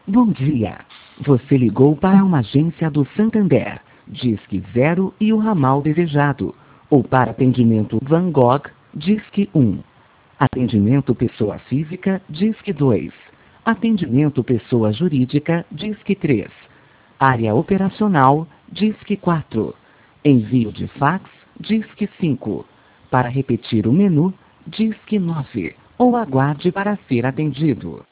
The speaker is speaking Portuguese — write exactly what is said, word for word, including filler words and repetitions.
Bom dia. Você ligou para uma agência do Santander, Disque zero e o ramal desejado. Ou para atendimento Van Gogh, Disque um. Atendimento pessoa física, Disque dois. Atendimento pessoa jurídica, Disque três. Área operacional, Disque quatro. Envio de fax, Disque cinco. Para repetir o menu, Disque nove. Ou aguarde para ser atendido.